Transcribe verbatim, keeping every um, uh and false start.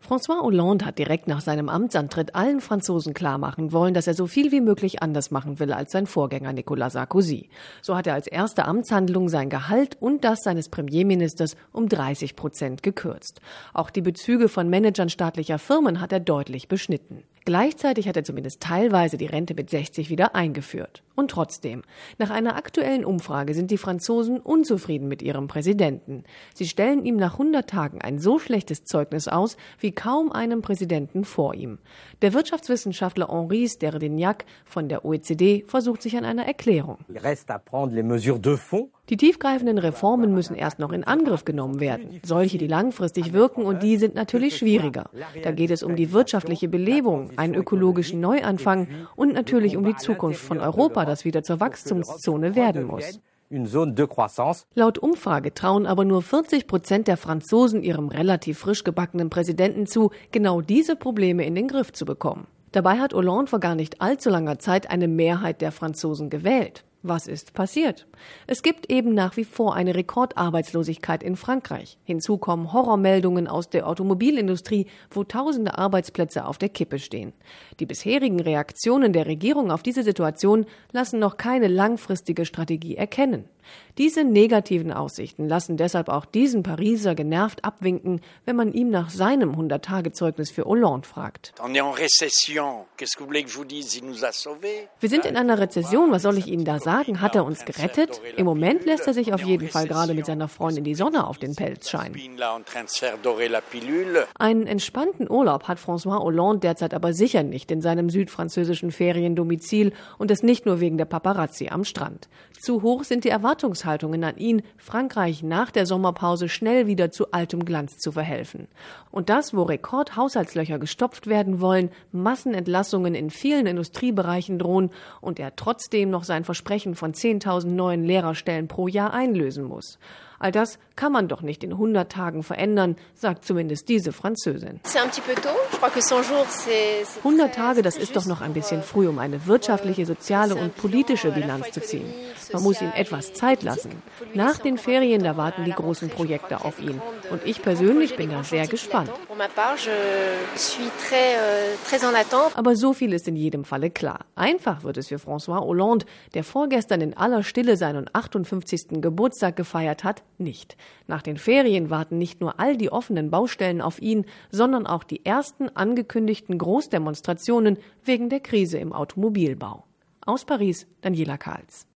François Hollande hat direkt nach seinem Amtsantritt allen Franzosen klarmachen wollen, dass er so viel wie möglich anders machen will als sein Vorgänger Nicolas Sarkozy. So hat er als erste Amtshandlung sein Gehalt und das seines Premierministers um dreißig Prozent gekürzt. Auch die Bezüge von Managern staatlicher Firmen hat er deutlich beschnitten. Gleichzeitig hat er zumindest teilweise die Rente mit sechzig wieder eingeführt. Und trotzdem, nach einer aktuellen Umfrage sind die Franzosen unzufrieden mit ihrem Präsidenten. Sie stellen ihm nach hundert Tagen ein so schlechtes Zeugnis aus, wie kaum einem Präsidenten vor ihm. Der Wirtschaftswissenschaftler Henri Sterdyniak von der O E C D versucht sich an einer Erklärung. Die tiefgreifenden Reformen müssen erst noch in Angriff genommen werden. Solche, die langfristig wirken, und die sind natürlich schwieriger. Da geht es um die wirtschaftliche Belebung, einen ökologischen Neuanfang und natürlich um die Zukunft von Europa, das wieder zur Wachstumszone werden muss. Laut Umfrage trauen aber nur vierzig Prozent der Franzosen ihrem relativ frisch gebackenen Präsidenten zu, genau diese Probleme in den Griff zu bekommen. Dabei hat Hollande vor gar nicht allzu langer Zeit eine Mehrheit der Franzosen gewählt. Was ist passiert? Es gibt eben nach wie vor eine Rekordarbeitslosigkeit in Frankreich. Hinzu kommen Horrormeldungen aus der Automobilindustrie, wo tausende Arbeitsplätze auf der Kippe stehen. Die bisherigen Reaktionen der Regierung auf diese Situation lassen noch keine langfristige Strategie erkennen. Diese negativen Aussichten lassen deshalb auch diesen Pariser genervt abwinken, wenn man ihm nach seinem hundert-Tage-Zeugnis für Hollande fragt. Wir sind in einer Rezession, was soll ich Ihnen da sagen? Hat er uns gerettet? Im Moment lässt er sich auf jeden Fall gerade mit seiner Freundin die Sonne auf den Pelz scheinen. Einen entspannten Urlaub hat François Hollande derzeit aber sicher nicht in seinem südfranzösischen Feriendomizil, und das nicht nur wegen der Paparazzi am Strand. Zu hoch sind die Erwartungshaltungen an ihn, Frankreich nach der Sommerpause schnell wieder zu altem Glanz zu verhelfen. Und das, wo Rekordhaushaltslöcher gestopft werden wollen, Massenentlassungen in vielen Industriebereichen drohen und er trotzdem noch sein Versprechen von zehntausend neuen Lehrerstellen pro Jahr einlösen muss. All das kann man doch nicht in hundert Tagen verändern, sagt zumindest diese Französin. hundert Tage, das ist doch noch ein bisschen früh, um eine wirtschaftliche, soziale und politische Bilanz zu ziehen. Man muss ihm etwas Zeit lassen. Nach den Ferien, da warten die großen Projekte auf ihn. Und ich persönlich bin da sehr gespannt. Aber so viel ist in jedem Falle klar. Einfach wird es für François Hollande, der vorgestern in aller Stille seinen achtundfünfzigsten Geburtstag gefeiert hat, nicht. Nach den Ferien warten nicht nur all die offenen Baustellen auf ihn, sondern auch die ersten angekündigten Großdemonstrationen wegen der Krise im Automobilbau. Aus Paris, Daniela Kahls.